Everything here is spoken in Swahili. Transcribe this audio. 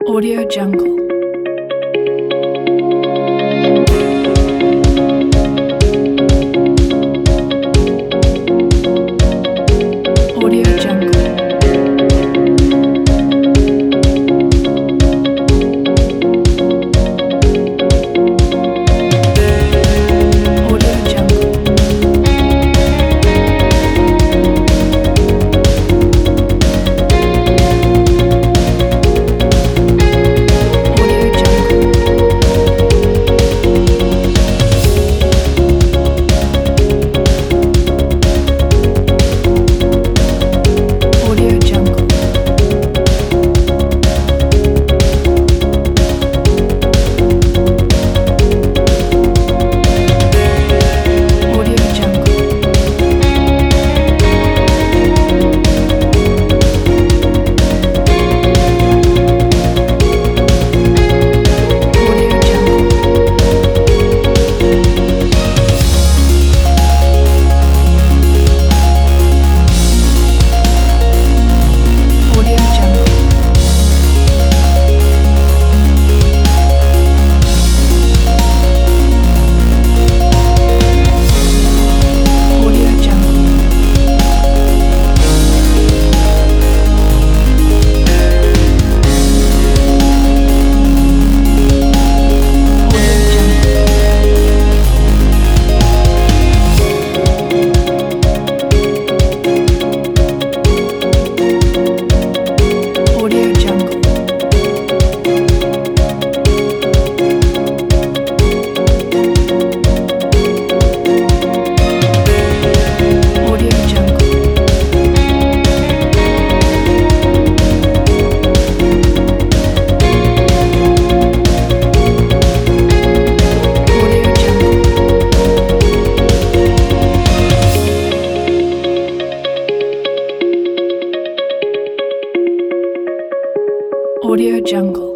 Audio Jungle. Audio Jungle. Audio Jungle. Audio Jungle. Audio Jungle. Audio Jungle. Audio Jungle. Audio Jungle. Audio Jungle. Audio Jungle. Audio Jungle. Audio Jungle. Audio Jungle. Audio Jungle.